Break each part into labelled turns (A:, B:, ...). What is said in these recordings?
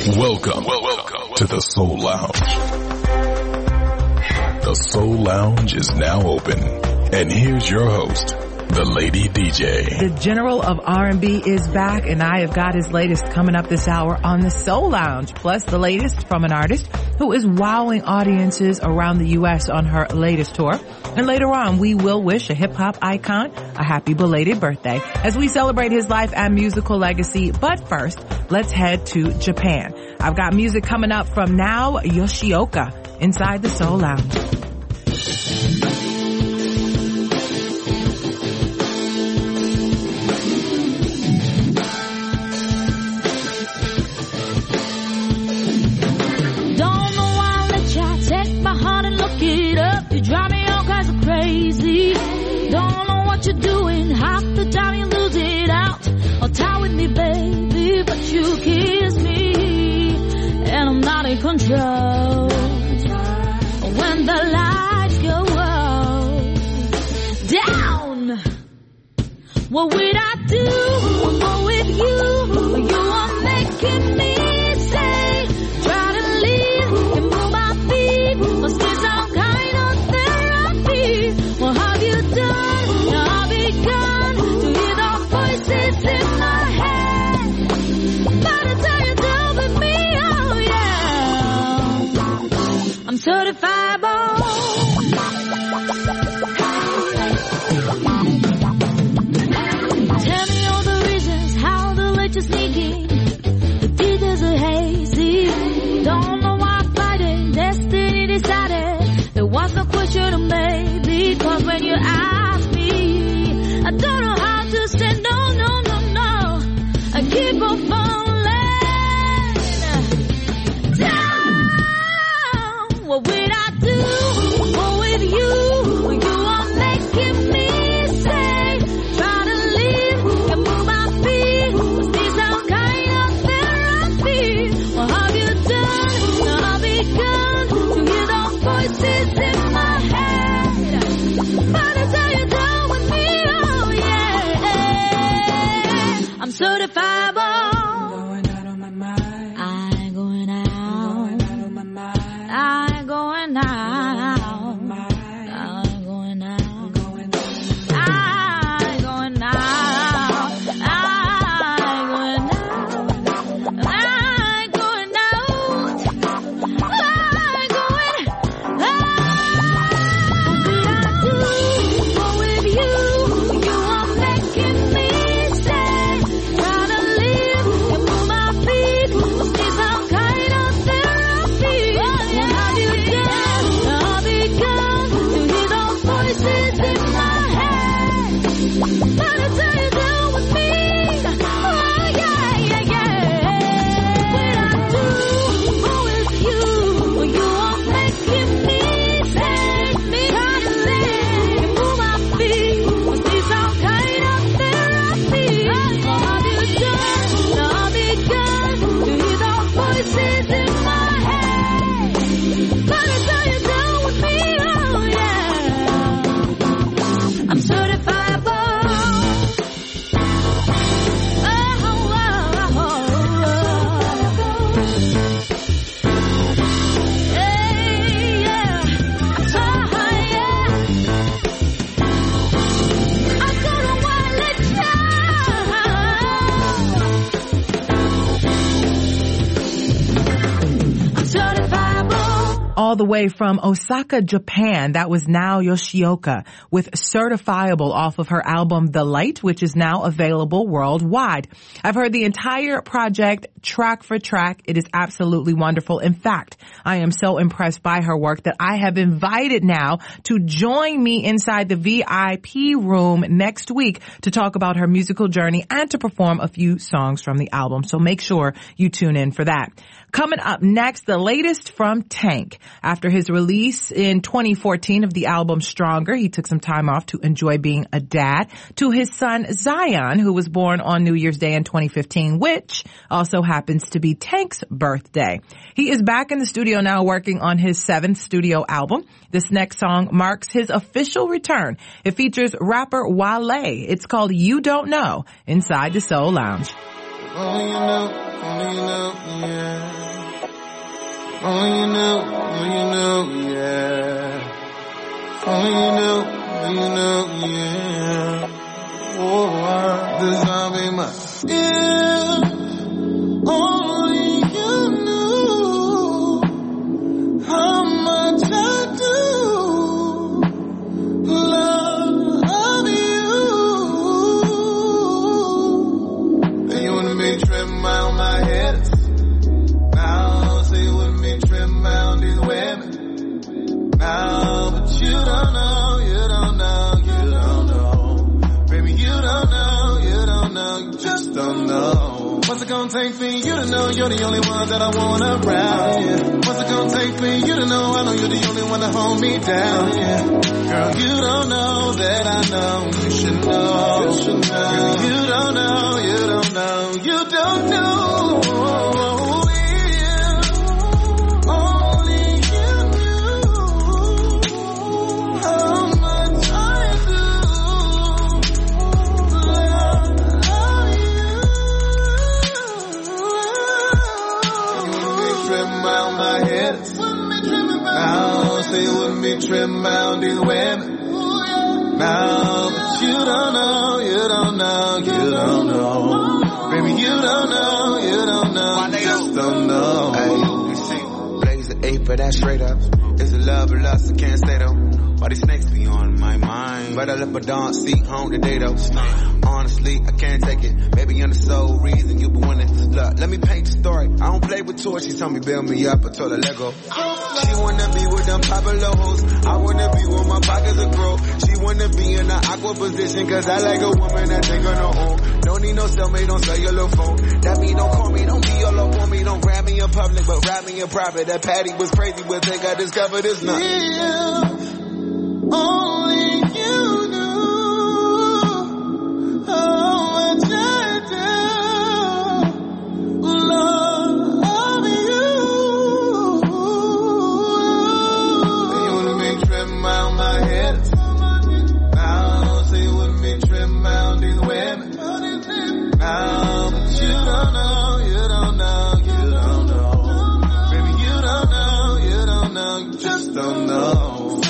A: Welcome to the Soul Lounge. The Soul Lounge is now open. And here's your host, the Lady DJ.
B: The General of R&B is back, and I have got his latest coming up this hour on the Soul Lounge. Plus the latest from an artist who is wowing audiences around the U.S. on her latest tour. And later on, we will wish a hip-hop icon a happy belated birthday as we celebrate his life and musical legacy. But first, let's head to Japan. I've got music coming up from Nao Yoshioka inside the Soul Lounge.
C: You drive me all kinds of crazy. Don't know what you're doing. Half the time you lose it out. Or tie with me, baby, but you kiss me, and I'm not in control. When the lights go down, what would I do? Go with you. You are making me say, try to leave and move my feet. Must be some kind of therapy. What have you done? Now I've begun to hear those voices in my head. By the time you're done with me, oh yeah, I'm certifiable. Tell me all the reasons how the late you're sneaking. The details are hazy. Don't know why I'm fighting. Destiny decided there was no question of maybe. Cause when you ask me, I don't know how to say no, no, no, no. I keep on falling down. What would I do? Go with you. You are making me say, try to leave and move my feet. Must be some kind of therapy. What have you done? Now I've begun to hear those voices in my head. By the time you're done with me, oh yeah, I'm certifiable.
D: Going out on my mind.
C: I'm going out.
D: Going out on my mind.
C: I'm going out.
D: On my mind.
C: I'm going out.
D: Going out.
C: I'm going out. I'm going out. I'm going out. I'm going out. Go with you. You are making me say, try to leave and move my feet. Must be some kind of therapy. What have you done? I've begun to hear those voices in my head. By the time you're done with me, oh yeah, yeah, yeah. What I do with you, you are making me say, try to leave and move my feet. Must be some kind of therapy. What have you done? Now I've begun to hear those voices in my head. By the time you're done with me, oh yeah, I'm certifiable. Oh, oh, oh, hey, yeah, oh, yeah. I don't wanna let you. I'm certifiable.
B: All the way from Osaka, Japan, that was Nao Yoshioka with Certifiable off of her album The Light, which is now available worldwide. I've heard the entire project track for track. It is absolutely wonderful. In fact, I am so impressed by her work that I have invited Nao to join me inside the VIP room next week to talk about her musical journey and to perform a few songs from the album. So make sure you tune in for that. Coming up next, the latest from Tank. After his release in 2014 of the album Stronger, he took some time off to enjoy being a dad to his son Zion, who was born on New Year's Day in 2015, which also happens to be Tank's birthday. He is back in the studio now working on his 7th studio album. This next song marks his official return. It features rapper Wale. It's called You Don't Know inside the Soul Lounge.
E: Only you know, yeah. Only you knew, yeah. Only you knew, yeah. Oh, this I'll be my. If only you knew how much I do love you. And you wanna be trim around my head. Now say you wouldn't be trim around these women. Now, but you don't know, you don't know, you don't know. Baby, you don't know, you don't know, you just don't know. What's it gonna take for you to know you're the only one that I want around, yeah. What's it gonna take for you to know I know you're the only one to hold me down, yeah. Girl, you don't know that I know, you should know, you should know. Girl, you don't know, you don't know, you don't know. Trim around these women. Now, but you don't know, you don't know, you don't know. Baby, you don't know, you don't know, you just don't know.
F: Hey, you see, blaze the 8 for that straight up. It's a love or lust, I can't stay though. Why these snakes be on my mind? But I left my dawn seat home today though. Honestly, I can't take it. Baby, you're the sole reason you been winning. Look, let me paint the story. I don't play with toys. She told me build me up. I told her Lego. She wanna be with them popular hoes. I wanna be with my pockets of grow. She wanna be in the aqua position. Cause I like a woman that take on her own. Don't need no cellmate, don't sell your little phone. That mean don't call me, don't be all up on me. Don't grab me in public, but rap me in private. That Patty was crazy, but think I discovered this now.
E: Yeah. Only you knew how much I do love you. You wanna be trim around my head. Now say you wouldn't be trim around these women. Now, but you don't know, you don't know, you don't know. Baby, you don't know, you don't know, you just don't know.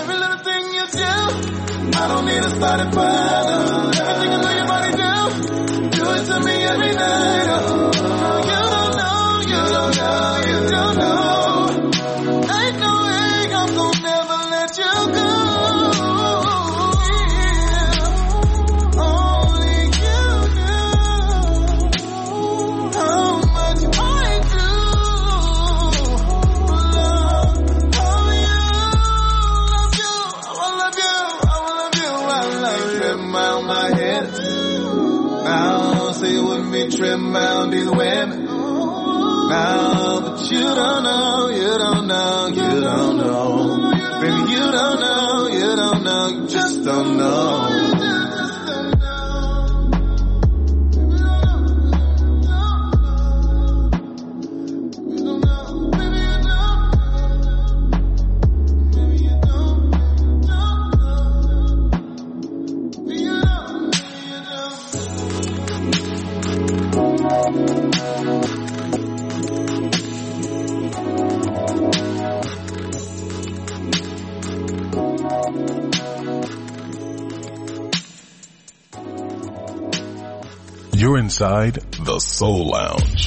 E: I don't need to start it fire. Everything I know your body do, do it to me every night. Oh, you don't know, you don't know, you don't know. Ain't no way I'm gonna never let you go. Yeah. Only you know how much I do love you. Trim around my head. Now say you wouldn't be trim around these women. Now, but you don't know, you don't know, you don't know. Baby, you don't know, you don't know, you just don't know.
A: You're inside the Soul Lounge.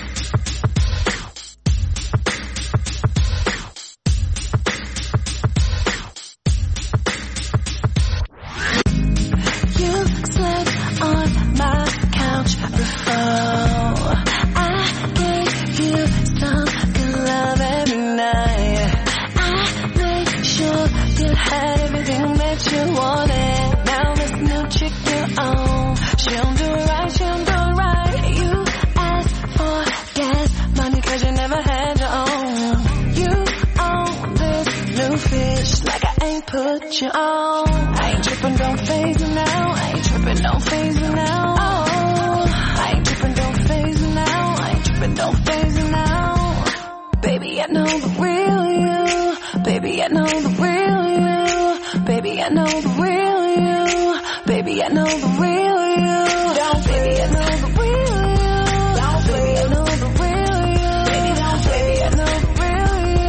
C: You slept on my couch before. I gave you some good love every night. I made sure you had everything that you wanted. Now this new chick you own, she'll do it right, she'll do it right. You asked for gas money cause you never had your own. You own this new fish like I ain't put you on. I ain't trippin', don't phase me now. I ain't trippin', don't phase me now. Oh, I ain't trippin', don't phase me now. I ain't trippin', don't phase me now. Baby, I know the real you. Baby, I know the real you. Baby, I know the real you. Baby, I know the real you. Don't, baby, I know the real you. Don't, baby, I know the real you. Baby, don't, baby, I know the real you.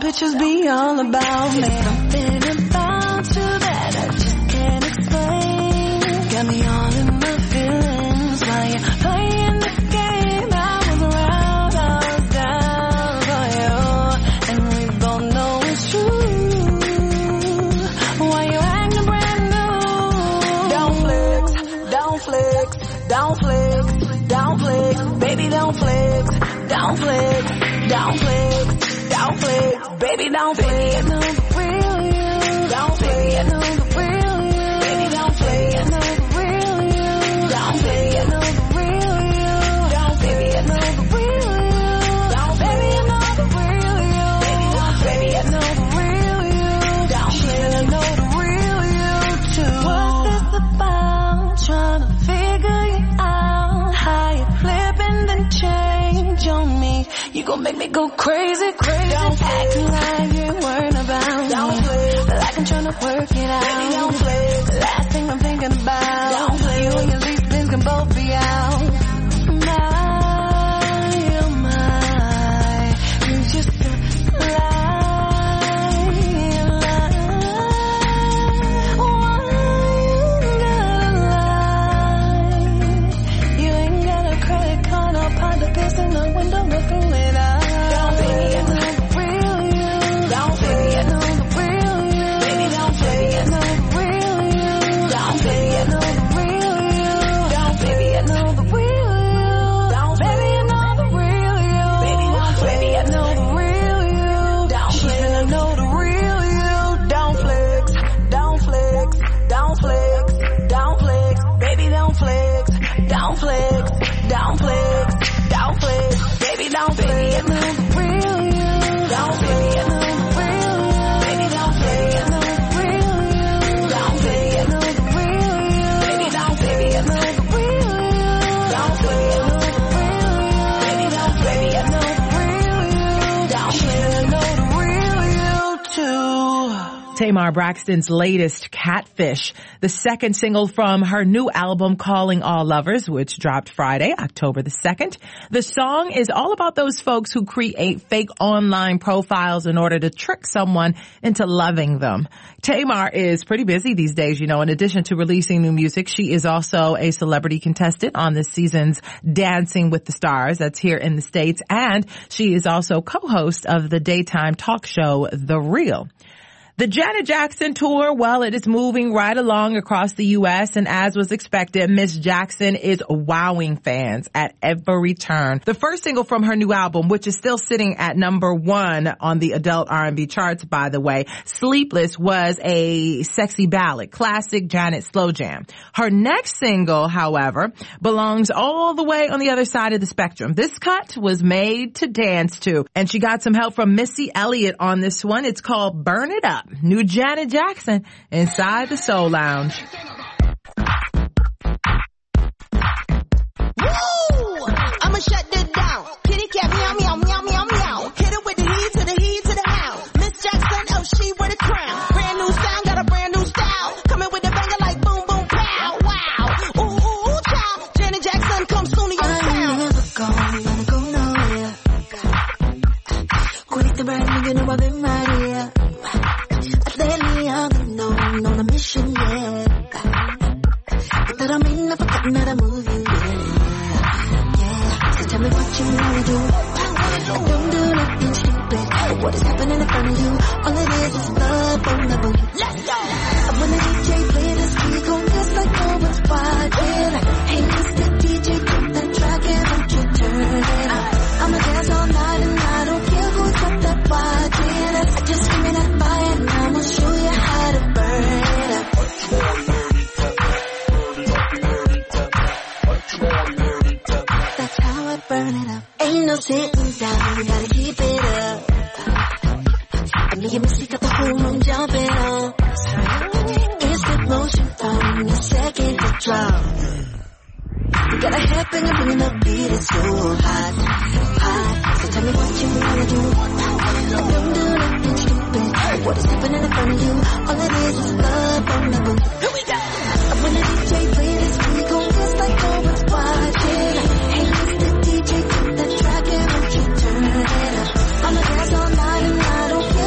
C: pictures be all about me. Something about you that I just can't explain. Got me all in my feelings while you're playing this game. I was around, I was down for you, and we both know it's true. Why you acting brand new? Don't flex, don't flex, don't flex, don't flex, baby don't flex, don't flex, don't flex, don't flex, baby don't flex. Baby, I know the real you. Don't flex, baby, I know the real you. Baby don't flex, I know the real you. Don't flex, I know the real you. Don't baby, I know the real you. Don't baby, I know the real you. Baby, I know the real you. Don't flex, I know the real you too. What's this about? Trying to figure you out. How you flip and then change on me. You gon' make me go crazy, crazy. Don't acting like you weren't about don't me. Like I'm tryna work it out. Baby, don't flex. Last thing I'm thinking about. Don't flex. You and your least things can both be out. My, you just a lie. Why you gotta lie? You ain't got a credit card or pile the piss in the window looking it up. Don't baby, I know the real you. Don't baby, I know the real you. Baby, don't baby, I know the real you. Don't baby, I know the real you. Don't baby, I know the real you. Don't baby, I know the real you. Baby, don't baby, I know the real you. Don't baby, I know the real you. Don't flex, don't flex, don't flex, don't flex. Baby, don't flex, don't flex, don't flex, don't flex. Baby, don't flex. Baby, I know the real you. Don't baby, I know the real you. Baby, don't baby, I know the real you. Don't baby, I know the real you. Baby, don't baby, I know the real you. Don't baby, I know the real you. Baby, don't baby, I know the real you. Don't baby, I know the real you too.
B: Tamar Braxton's latest, Catfish, the second single from her new album, Calling All Lovers, which dropped Friday, October the 2nd. The song is all about those folks who create fake online profiles in order to trick someone into loving them. Tamar is pretty busy these days, you know. In addition to releasing new music, she is also a celebrity contestant on this season's Dancing with the Stars, that's here in the States, and she is also co-host of the daytime talk show, The Real. The Janet Jackson tour, well, it is moving right along across the U.S., and as was expected, Miss Jackson is wowing fans at every turn. The first single from her new album, which is still sitting at number 1 on the adult R&B charts, by the way, Sleepless, was a sexy ballad, classic Janet slow jam. Her next single, however, belongs all the way on the other side of the spectrum. This cut was made to dance to, and she got some help from Missy Elliott on this one. It's called Burn It Up. New Janet Jackson inside the Soul Lounge.
G: Woo! I'ma shut this down. Kitty cat meow meow meow meow meow. Hit it with the heat to the heat to the hound. Miss Jackson, oh she wear the crown. Brand new sound, got a brand new style. Coming with the banger like boom boom pow. Wow. Ooh ooh ooh child. Janet Jackson come soon to your town.
C: I'm never gonna go nowhere. Quit the brand new, you know I've been right here. Lately I've been on a mission, yeah. But that I mean I've forgotten how to move you, yeah. So tell me what you wanna do. Don't do nothing stupid. What is happening in front of you? All it is love on the boot. Let's go! When the DJ play this, we gon' dance like no one's watching. Hey, Mr. DJ, put that track in, won't you turn it up? I'ma dance all night and I don't care who's got that watching. I just give me that fire and I'ma show you how to burn it up. That's how I burn it up. Ain't no sitting down, gotta keep it up. I mean, you must got the whole room jumping up. Instant motion from the second to drop. You got a head banging, bringing the beat, it's so hot, hot. So tell me what you wanna do. Don't do nothing stupid. What is happening in front of you? All it is love on the boot. Here we go. When the DJ play this, we gon' dance like no one's watching. Hey, Mr. DJ, put that track in, won't you turn it up? I'ma dance all night and I don't care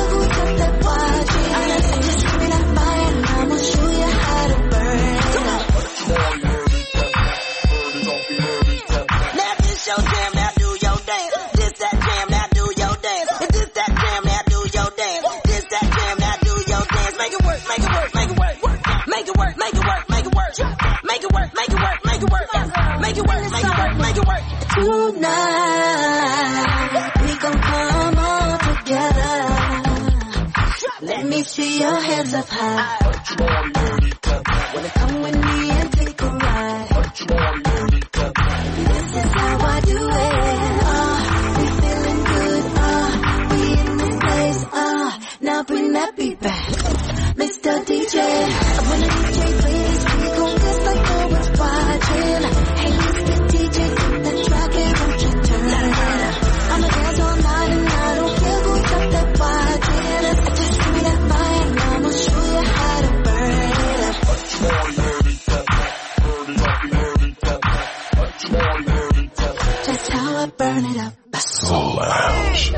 C: tonight. We gon' come all together. Let me see your hands up high. Wanna come with me and take a ride? This is how I do it. We feeling good. We in this place. Now bring that beat back, Mr. DJ. When the DJ plays, we gon' dance like no one's watching. Hey, Mr. DJ, put the track and won't you turn it up? I'ma dance all night and I don't care who's up there watching. Just give me that mic and I'ma show you how to burn it up. That's how I burn it up.
A: Soul Lounge.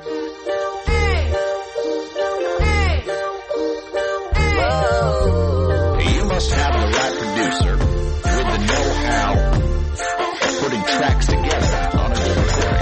H: You must have the right producer with the know-how of putting tracks together on a good recording.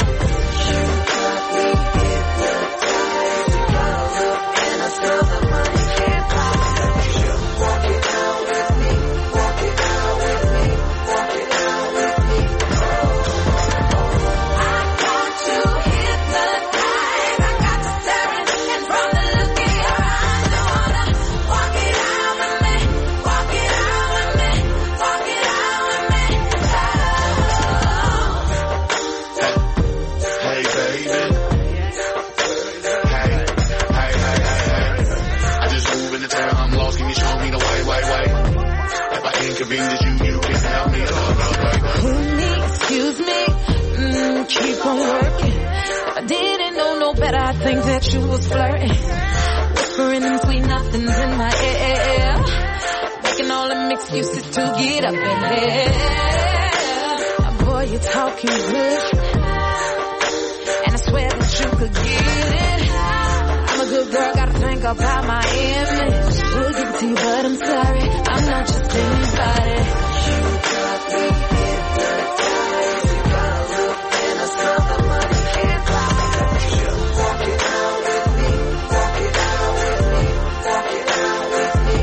C: Excuse me, keep on working. I didn't know no better, I think that you was flirting. Whispering them sweet nothings in my ear, making all them excuses to get up in here. Boy, you're talking good, and I swear that you could get it. I'm a good girl, gotta think about my image. Would give it to you, but I'm sorry, I'm not just anybody. You got me hypnotized, you got a look and I saw the money can't buy. You walk it out with me, walk it out with me, walk it out with me.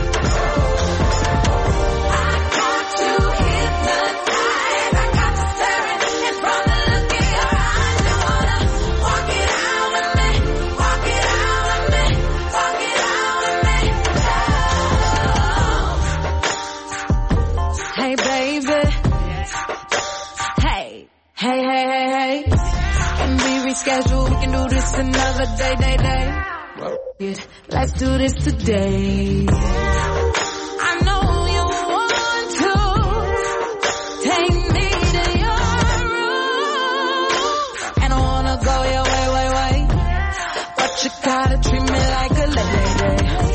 C: I got you hypnotized, I got you staring, and from the look in your eyes, you wanna walk it out with me, walk it out with me, walk it out with me. Hey baby, hey, can we reschedule? We can do this another day. Let's do this today. I know you want to take me to your room, and I wanna go your way, but you gotta treat me like a lady.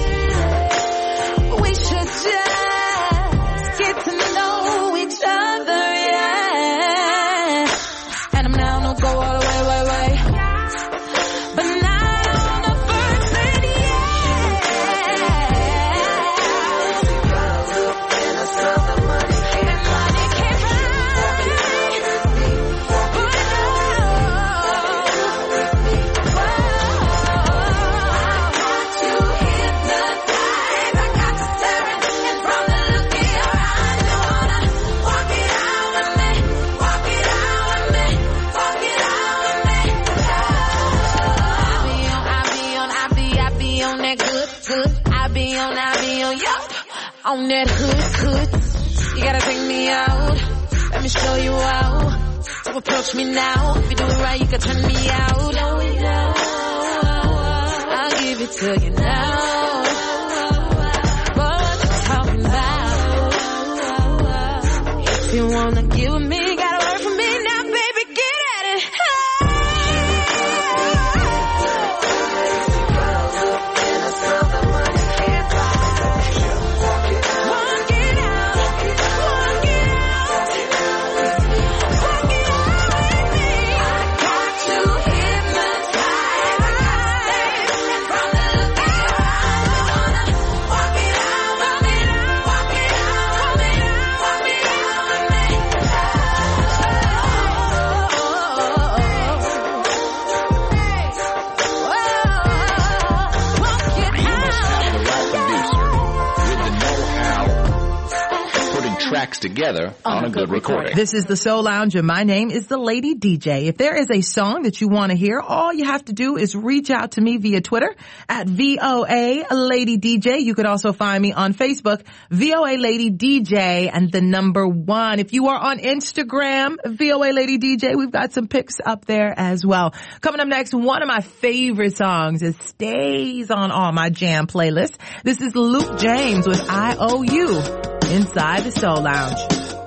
C: We should just get to know each other, yeah. And I'm down to go all the way, but not on the first date, yeah. And I saw the money can't buy, on that hood. You gotta take me out. Let me show you out. So approach me now. If you do it right, you can turn me out. I'll give it to you now. What you talking about? If you wanna give with me, gotta work for me now, baby. Get at it.
H: tracks together on a good recording.
B: This is the Soul Lounge, and my name is the Lady DJ. If there is a song that you want to hear, all you have to do is reach out to me via Twitter at VOA Lady DJ. You could also find me on Facebook, VOA Lady DJ, and the number 1. If you are on Instagram, VOA Lady DJ, we've got some pics up there as well. Coming up next, one of my favorite songs. It stays on all my jam playlists. This is Luke James with I Owe You inside the Soul Lounge.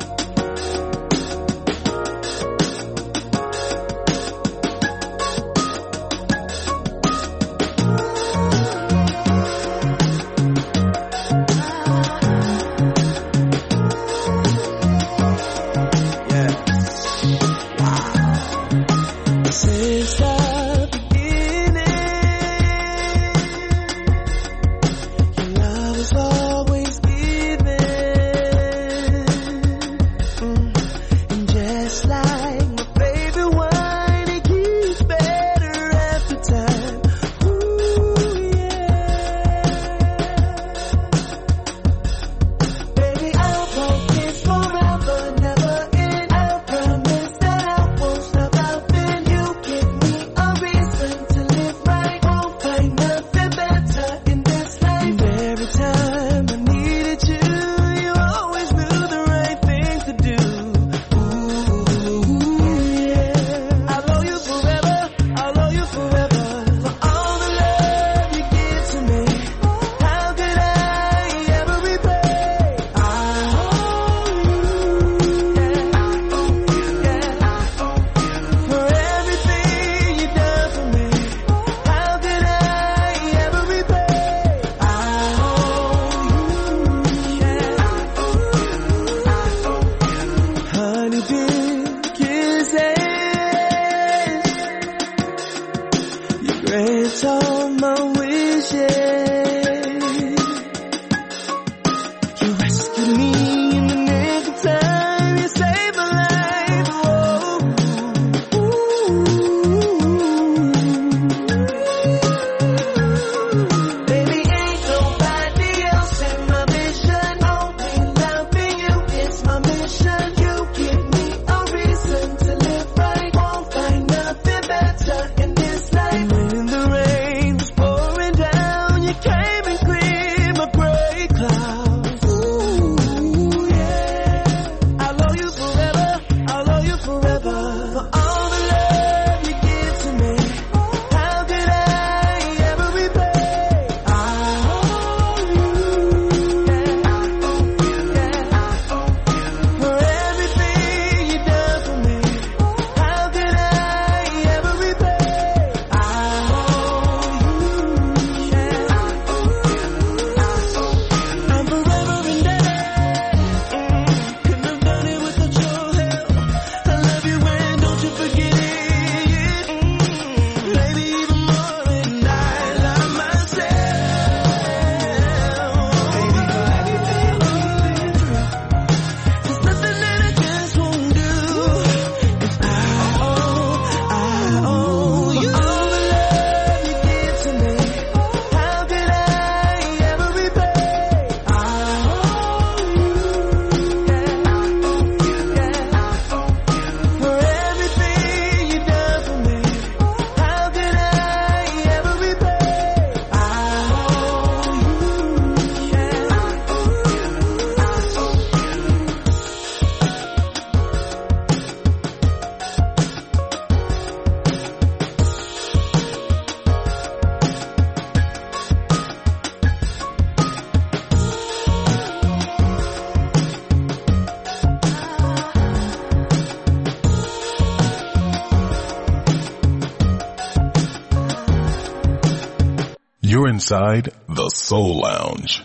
A: You're inside the Soul Lounge.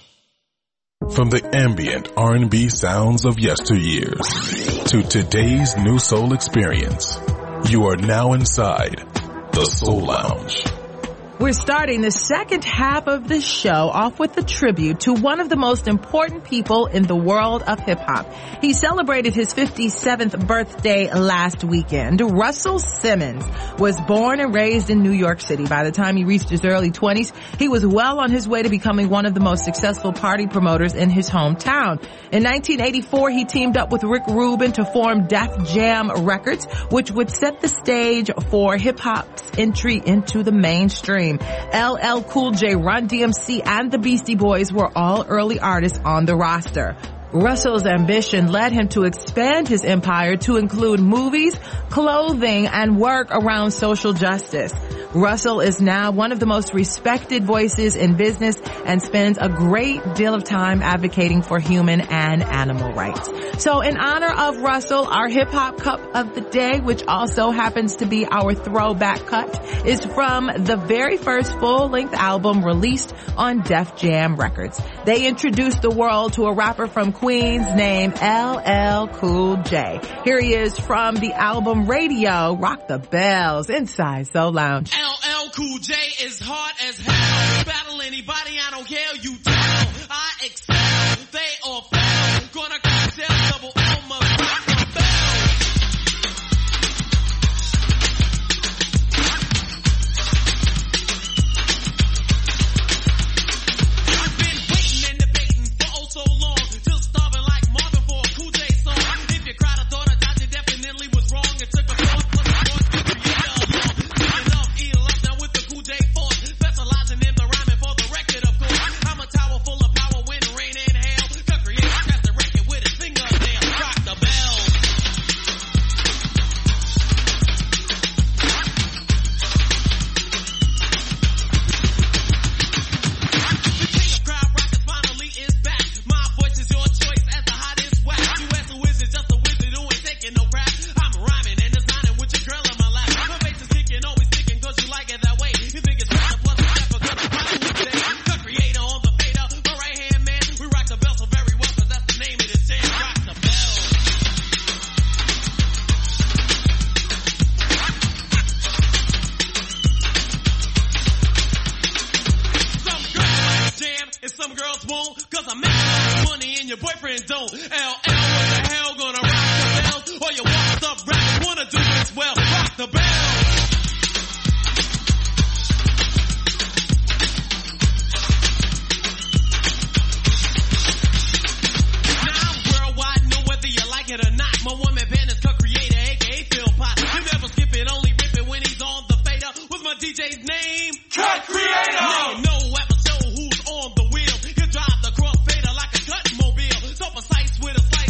A: From the ambient R&B sounds of yesteryears to today's new soul experience, you are now inside the Soul Lounge.
B: We're starting the second half of the show off with a tribute to one of the most important people in the world of hip-hop. He celebrated his 57th birthday last weekend. Russell Simmons was born and raised in New York City. By the time he reached his early 20s, he was well on his way to becoming one of the most successful party promoters in his hometown. In 1984, he teamed up with Rick Rubin to form Def Jam Records, which would set the stage for hip-hop's entry into the mainstream. LL Cool J, Run DMC, and the Beastie Boys were all early artists on the roster. Russell's ambition led him to expand his empire to include movies, clothing, and work around social justice. Russell is now one of the most respected voices in business and spends a great deal of time advocating for human and animal rights. So in honor of Russell, our hip hop cup of the day, which also happens to be our throwback cut, is from the very first full-length album released on Def Jam Records. They introduced the world to a rapper from Queens named LL Cool J. Here he is from the album Radio, Rock the Bells, inside Soul Lounge.
I: LL Cool J is hard as hell. Battle anybody, I don't care, you tell. I excel, they all fail. Gonna cocktail, double L, must rock the bell. I've been waiting and debating for oh so long, till starving like Marvin for a Cool J song. If you cried, I thought I thought you definitely was wrong. It took a thought plus a thought to create a song. Thinking of eat up now with the Cool J force, specializing in the rhyming for the record, of course. I'm a tower full of power, wind, rain, and hail. The creator cast the record with his fingernail. Rock the bell. The king of crowd rockers finally is back. My voice is your choice as the hottest whack. You ask who is it, just a wizard who ain't taking no crap. I'm rhyming and designing with your girl in my lap. My bass is kicking, always sticking, cause you like it that way. You think it's better, plus a step, cause I'm probably would say. The creator on the fader, my right hand man. We rock the bell so very well, cause that's the name of this jam. Rock the bell. Some girls jam and some girls won't, cause I'm making money and your boyfriend don't. LL, what the hell, gonna rock the bell? Or you walked up rappers wanna do this well. Rock the bell. Now I'm worldwide, know whether you like it or not. My woman band is co-creator, aka Phil Pot. You never skip it, only rip it when he's on the fader. What's my DJ's name? Cut Creator! Now you know episode who's on the wheel. You drive the cross fader like a cut mobile. So precise with a slice.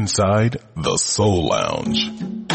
A: inside the Soul Lounge.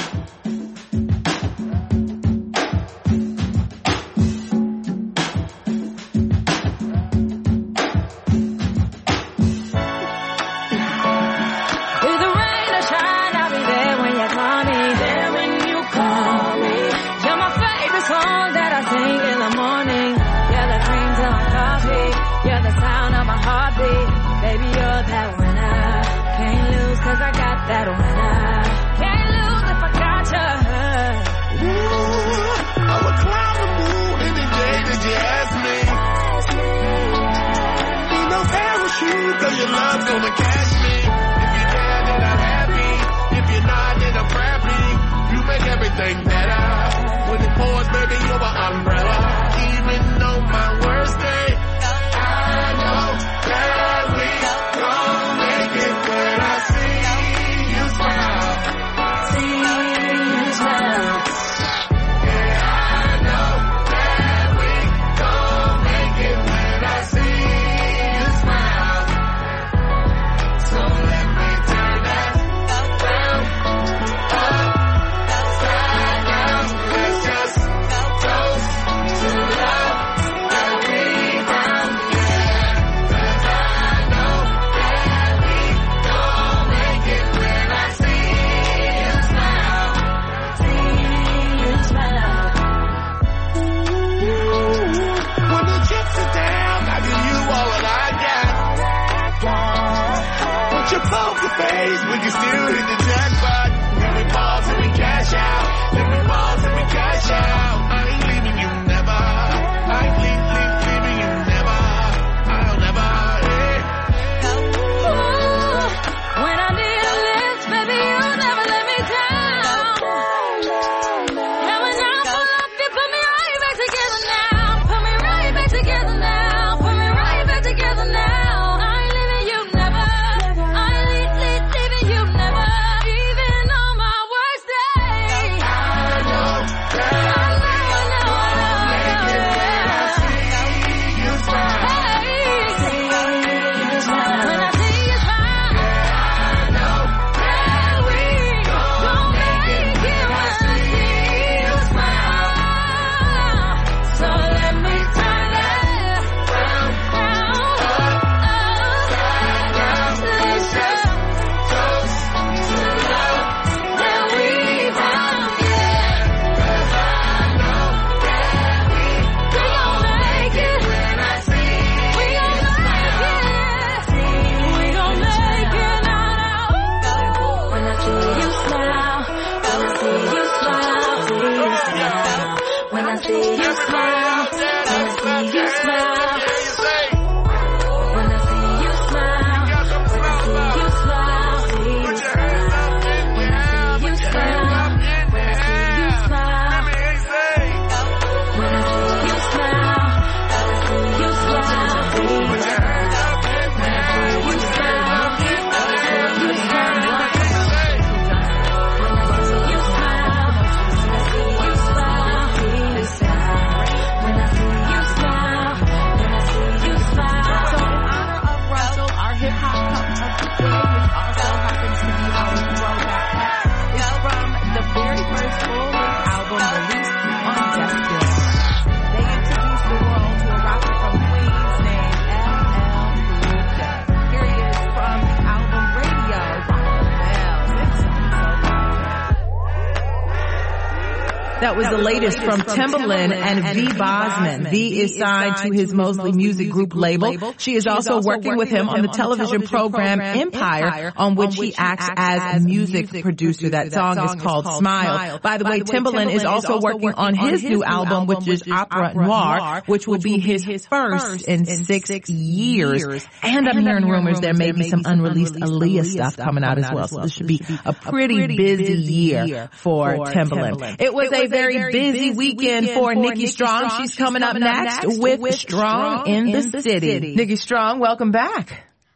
B: That was the latest from Timbaland and V. Bosman. V is signed to his Mosley Music Group label. She is also working with him on the television program Empire, on which he acts as a music producer. That song is called Smile. By the way, Timbaland is also working on his new album, which is Opera Noir, which will be his first in 6 years. And I'm hearing rumors there may be some unreleased Aaliyah stuff coming out as well. So this should be a pretty busy year for Timbaland. It was a very busy weekend for Nikki Strong. She's coming up next with Strong in the City. Nikki Strong, welcome back.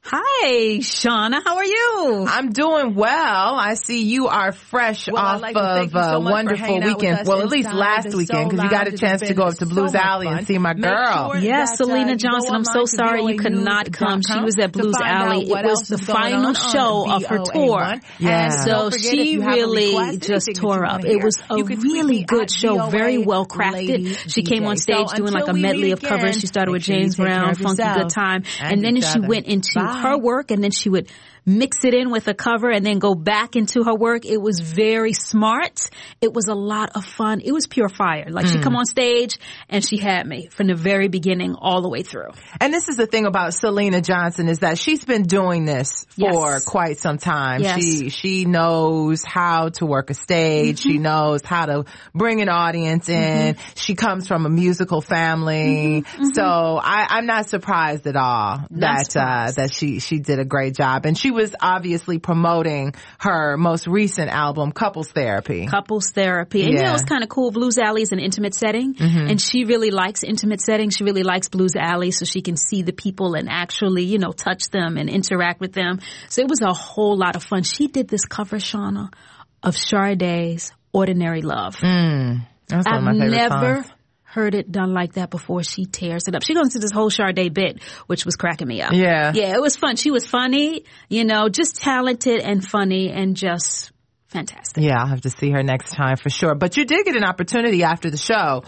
J: Hi, Shauna. How are you?
B: I'm doing well. I see you are fresh off
K: I'd like to thank you so
B: of a
K: much for
B: wonderful
K: hanging out with
B: weekend.
K: us
B: Well, at least
K: inside
B: last
K: the
B: weekend, because
K: Soul
B: you got a
K: Lounge.
B: chance
K: It's
B: to go
K: been
B: up to Blues
K: so much
B: Alley
K: fun.
B: and see my
K: Make
B: girl.
K: sure
J: Yes,
K: that,
J: Selena
K: you
J: Johnson.
K: go
J: I'm so
K: online to
J: sorry you could not come. She was at
K: to
J: Blues
K: find
J: Alley.
K: out
J: It
K: what
J: was
K: else
J: the
K: is going
J: final
K: on
J: show of her tour.
K: VOA1.
B: Yeah.
K: And
J: So
K: don't forget, if
J: she
K: you have a
J: really
K: request,
J: just
K: anything that
J: tore
K: you
J: up.
K: wanna
J: It
K: hear,
J: was a
K: you can tweet
J: really
K: me
J: good
K: at
J: show,
K: VOA
J: very well crafted.
K: Lady
J: She came on
K: DJ.
J: stage
K: So
J: doing like a
K: until we
J: medley
K: meet
J: of covers.
K: again,
J: She started with
K: make sure you
J: James
K: take care
J: Brown,
K: of
J: Funky
K: yourself
J: Good Time,
K: and
J: and then
K: each
J: she
K: other.
J: went into
K: Bye.
J: her work, and then she would mix it in with a cover and then go back into her work. It was very smart. It was a lot of fun. It was pure fire. Like she come on stage and she had me from the very beginning all the way through.
B: And this is the thing about Selena Johnson, is that she's been doing this for
J: Yes.
B: quite some time.
J: Yes.
B: She knows how to work a stage. She knows how to bring an audience in. She comes from a musical family. So I'm not surprised at all that she did a great job. And she was obviously promoting her most recent album, Couples Therapy.
J: Couples Therapy. And you
B: Yeah.
J: know, it's kind of cool. Blues Alley is an intimate setting, and she really likes intimate settings. She really likes Blues Alley, so she can see the people and actually, you know, touch them and interact with them. So it was a whole lot of fun. She did this cover, Shauna, of Sade's Ordinary Love.
B: That's one of my
J: I've
B: favorite
J: never
B: songs.
J: heard it done like that before. She tears it up. She goes into this whole Sade bit, which was cracking me up.
B: Yeah.
J: Yeah, it was fun. She was funny, you know, just talented and funny and just fantastic.
B: Yeah, I'll have to see her next time for sure. But you did get an opportunity after the show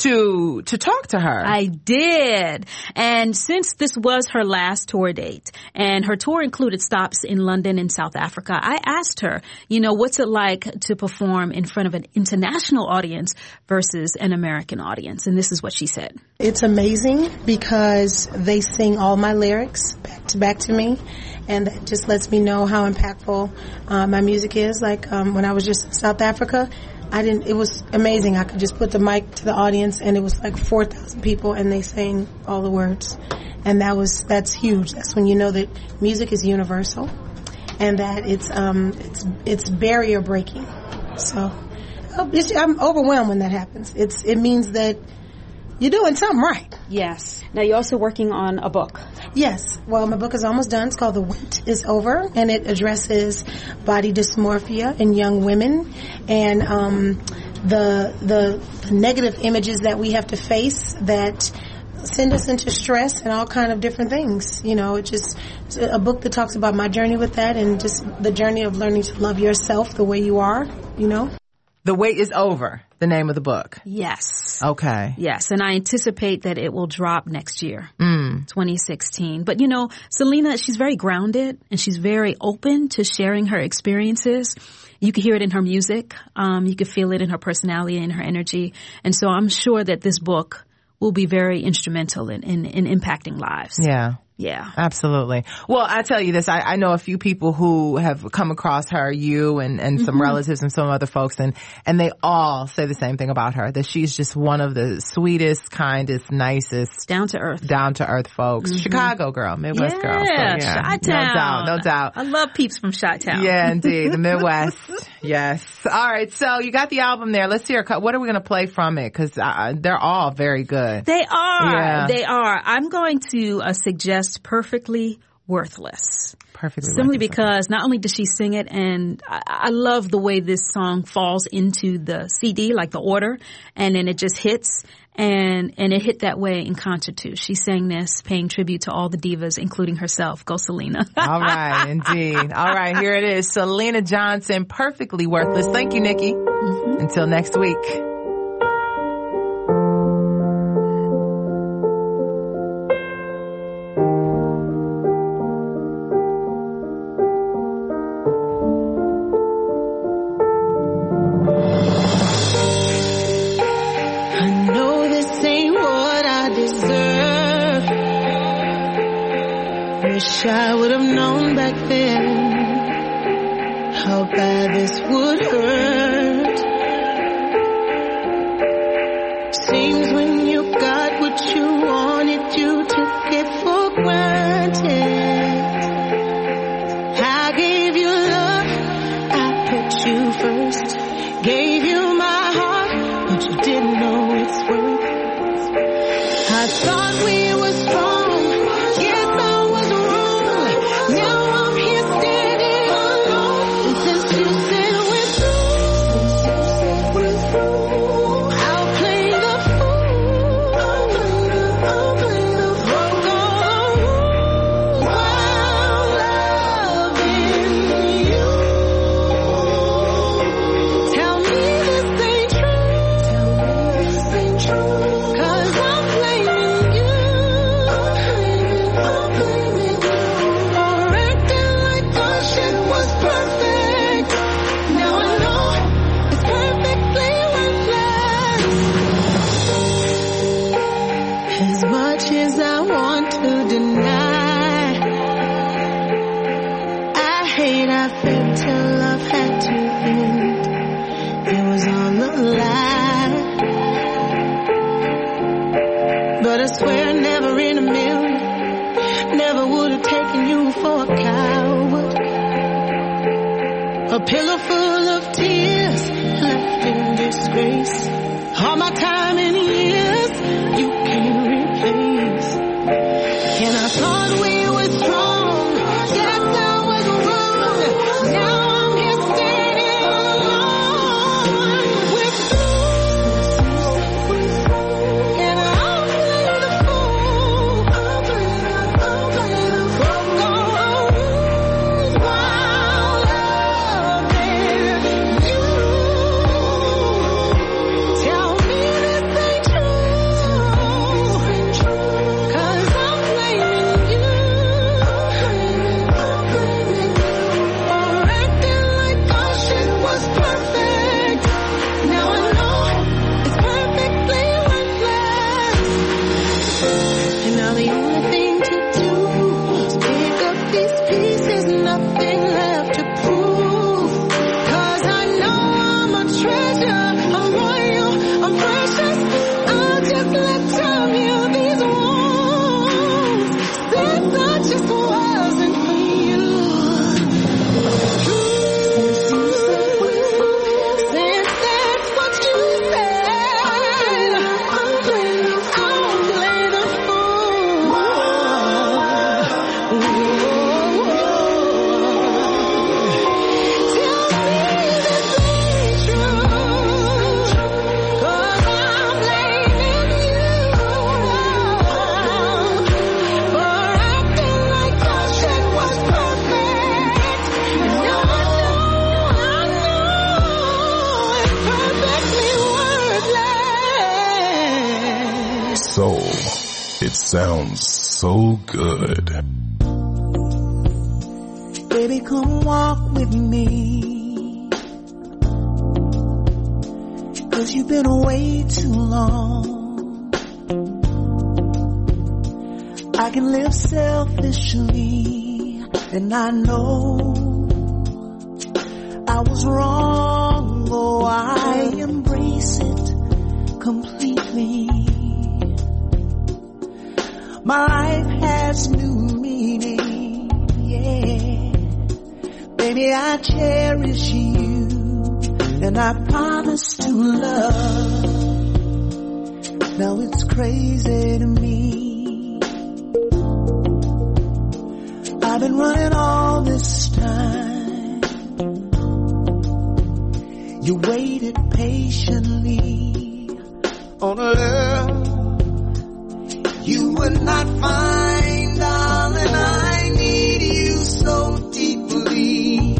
B: to talk to her.
J: I did. And since this was her last tour date and her tour included stops in London and South Africa, I asked her, you know, what's it like to perform in front of an international audience versus an American audience? And this is what she said.
L: It's amazing because they sing all my lyrics back to me, and that just lets me know how impactful my music is. Like when I was just in South Africa, it was amazing. I could just put the mic to the audience and it was like 4,000 people and they sang all the words. And that's huge. That's when you know that music is universal and that it's barrier breaking. So I'm overwhelmed when that happens. It means that you're doing something right.
M: Yes. Now you're also working on a book.
L: Yes. Well, my book is almost done. It's called The Wait Is Over, and it addresses body dysmorphia in young women and the negative images that we have to face that send us into stress and all kind of different things. You know, it's a book that talks about my journey with that and just the journey of learning to love yourself the way you are, you know.
B: The Wait Is Over, the name of the book.
J: Yes.
B: Okay.
J: Yes, and I anticipate that it will drop next year, 2016. But, you know, Selena, she's very grounded and she's very open to sharing her experiences. You can hear it in her music. You can feel it in her personality and her energy. And so I'm sure that this book will be very instrumental in impacting lives.
B: Yeah.
J: Yeah.
B: Absolutely. Well, I tell you this, I know a few people who have come across her, you and some relatives and some other folks, and they all say the same thing about her, that she's just one of the sweetest, kindest, nicest,
J: down to earth
B: folks. Chicago girl, Midwest girl. So,
J: Yeah,
B: yeah.
J: Chi-Town.
B: No doubt.
J: I love peeps from Chi-Town.
B: Yeah, indeed. The Midwest. Yes. All right. So you got the album there. Let's hear what are we going to play from it? Because they're all very good.
J: They are.
B: Yeah.
J: They are. I'm going to suggest Perfectly Worthless.
B: Perfectly
J: Simply
B: Worthless.
J: because not only does she sing it, and I love the way this song falls into the CD, like the order, and then it just hits, and it hit that way in concert too. She sang this, paying tribute to all the divas, including herself. Go Selena.
B: All right, indeed. All right, here it is. Selena Johnson, Perfectly Worthless. Thank you, Nikki. Until next week.
G: Wish I would have known back then how bad this would hurt. Seems when you got what you wanted, you took it for granted. I gave you love, I put you first. Gave you my heart, but you didn't know its worth. I thought we were strong. Yes, I was wrong.
L: down the line. But I swear never in a million, never would have taken you for a coward. A pillow full of tears, left in disgrace. All my time and years, you can't replace. And I thought we were strong, yes I was wrong. Now I'm here standing alone. We're through, and I'll play the fool. I'll play the fool. While loving you. Tell me this ain't true, 'cause I'm blaming you for acting like our shit was perfect. Now I know it's perfectly worthless. And now the only thing to do is pick up these pieces, nothing left to prove. 'Cause I know I'm a treasure, I'm royal, I'm precious. I'll just let time heal these wounds, since I just wasn't for you. Since that's what you said, I'll play the fool. Tell me this ain't true, 'cause I'm blaming you for acting like our shit was perfect. Now I know it's perfectly worthless.
A: Soul. It sounds so good.
K: Baby, come walk with me, 'cause you've been away too long. I can live selfishly, and I know I was wrong. Oh, I embrace it completely. My life has new meaning, yeah. Baby, I cherish you, and I promise to love. Now it's crazy to me. I've been running all this time. You waited patiently on a love you would not find, darling. I need you so deeply,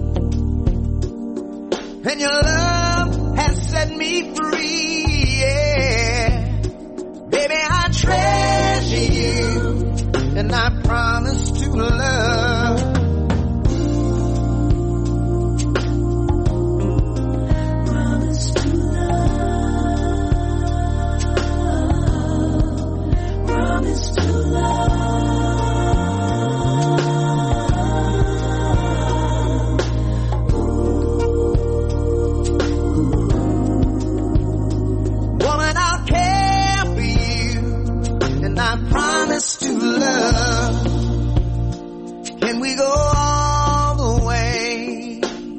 K: and your love has set me free, yeah. Baby, I treasure you, and I promise to love. Promise to love. Promise to love. Woman, I'll care for you, and I promise to love. Can we go all the way?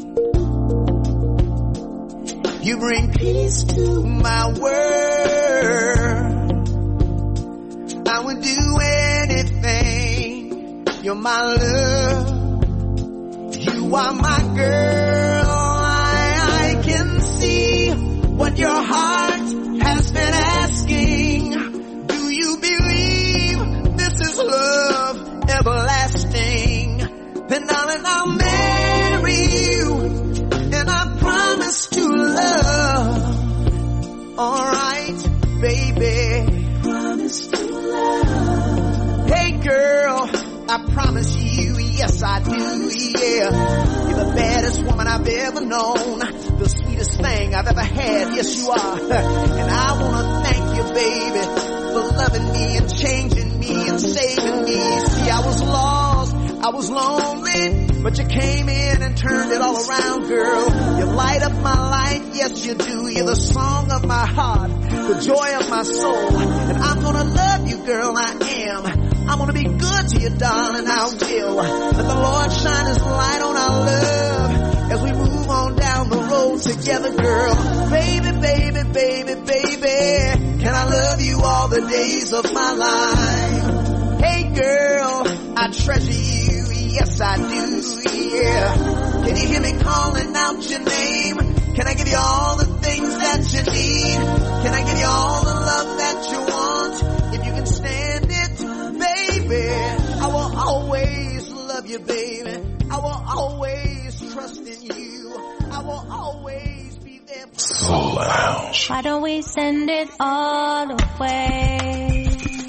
K: You bring peace to my world. I would do anything. You're my love. You are my girl. I can see what your heart has been asking. Do you believe this is love everlasting? Then darling, I'll marry you, and I promise to love. Alright, baby. Promise to love. Hey girl, I promise you, yes I do, yeah. You're the baddest woman I've ever known, the sweetest thing I've ever had, yes you are. And I wanna thank you, baby, for loving me and changing me and saving me. See, I was lost, I was lonely, but you came in and turned it all around, girl. You light up my life, yes you do. You're the song of my heart, the joy of my soul. And I'm gonna love you, girl, I am. I'm gonna be good to you, darling, I will. Let the Lord shine his light on our love as we move on down the road together, girl. Baby, baby, baby, baby, can I love you all the days of my life? Hey girl, I treasure you, yes I do, yeah. Can you hear me calling out your name? Can I give you all the things that you need? Can I give you all the love that you want? If you can stand it, baby, I will always love you, baby. I will always trust in you. I will always be there.
A: Soul Lounge.
C: Why don't we send it all away?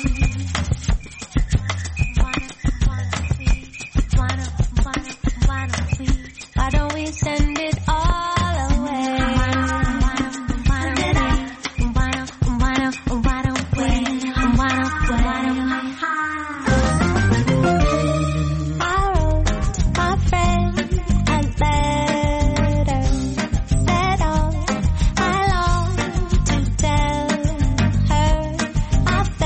C: Why don't we send it all away? I wrote my friend a letter, said all I long to tell her. I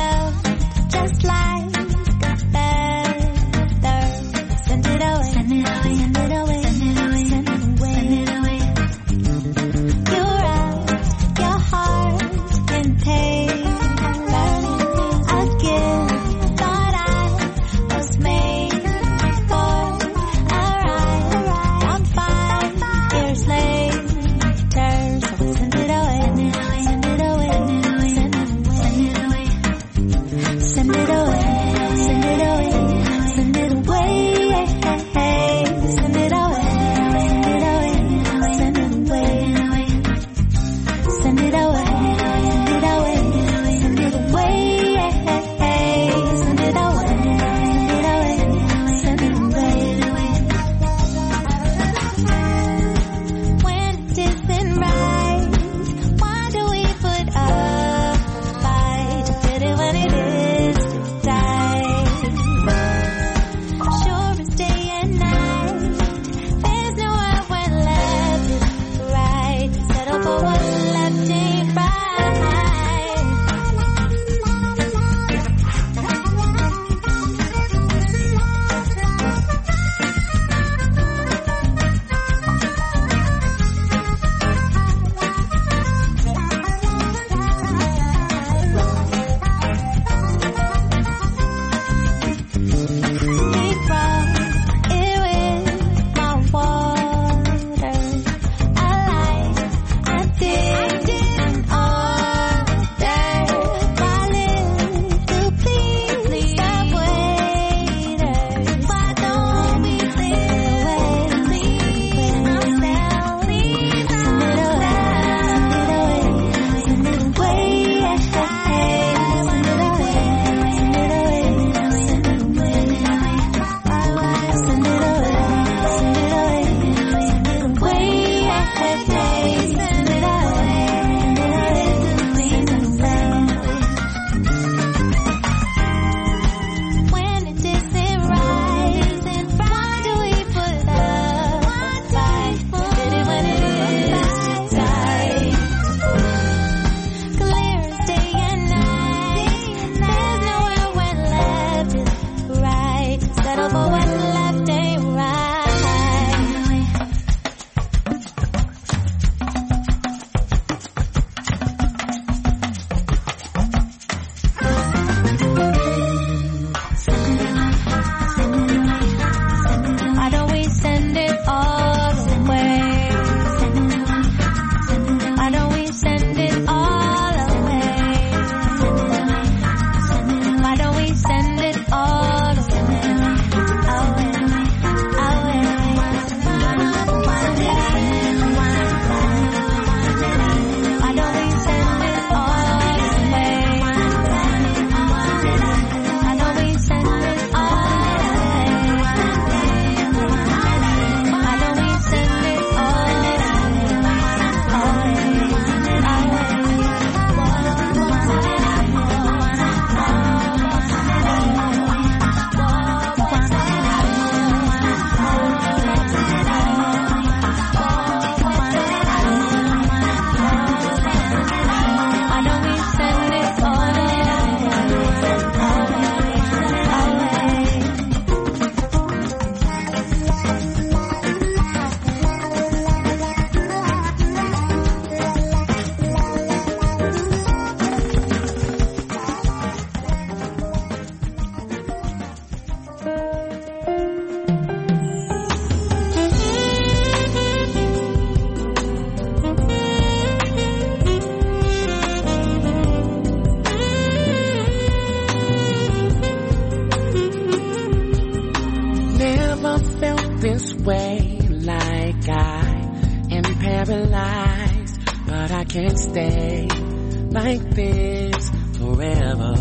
N: can't stay like this forever.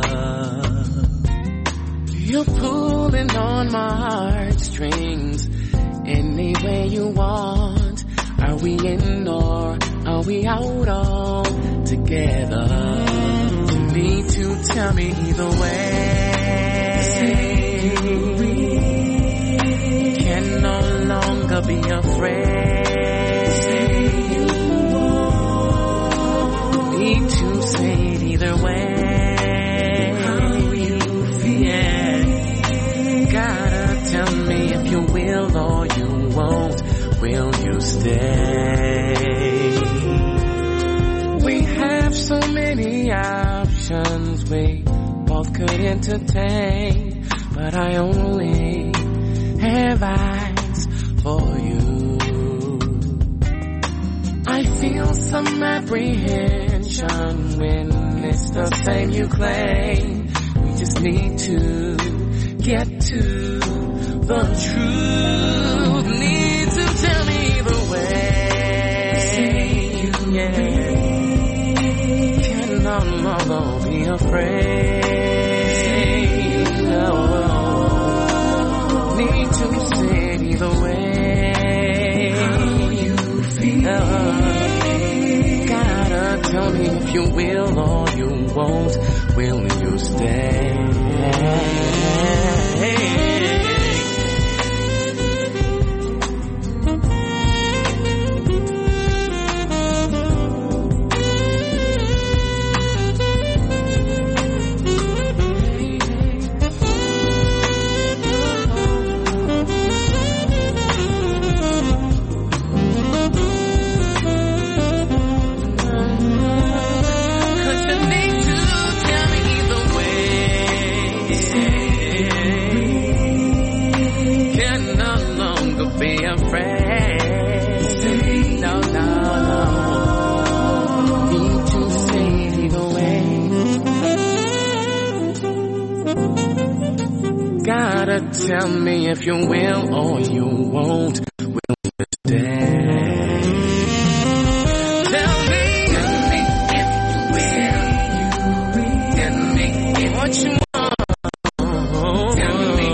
N: You're pulling on my heartstrings any way you want. Are we in or are we out all together? You need to tell me either way. Can no longer be afraid. Need to say it either way. Tell me if you will or you won't. Will you stay? We have so many options we both could entertain, but I only have eyes for you. I feel some apprehension when it's the same you claim. We just need to get to the truth. Need to tell me the way. Yeah. Can no longer be afraid. No. Need to say it either way. How you feel. Gotta tell me if you will or you won't. Will you stay? Tell me if you will or you won't. Will you stay? Tell me if you will. Tell me what you want. Tell me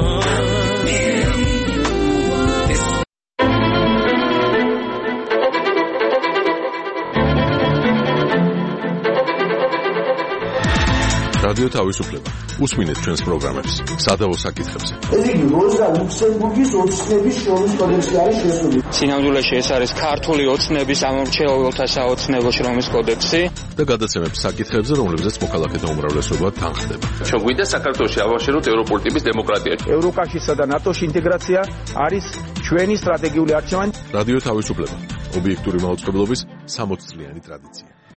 O: რადიო თავისუფლება. უსმინეთ ჩვენს პროგრამებს. სადავო საკითხებზე.
P: ედი როზა ლუქსემბურგის ოცნების შრომის კოდექსი არის შესული.
Q: სინამდვილეში ეს არის ქართული ოცნების ამორჩეულთა საოცნებო შრომის კოდექსი
O: და გადაცემებს საკითხებზე, რომლებზეც მოქალაქეთა უმრავლესობა თანხდება.
R: ჩვენ გვინდა საქართველოში ავაშეროთ ევროპული ტიპის დემოკრატია.
P: ევროკავშირსა და ნატოს ინტეგრაცია არის ჩვენი სტრატეგიული არჩევანი.
O: რადიო თავისუფლება. ობიექტური მაუწყებლობის 60 წლიანი ტრადიცია.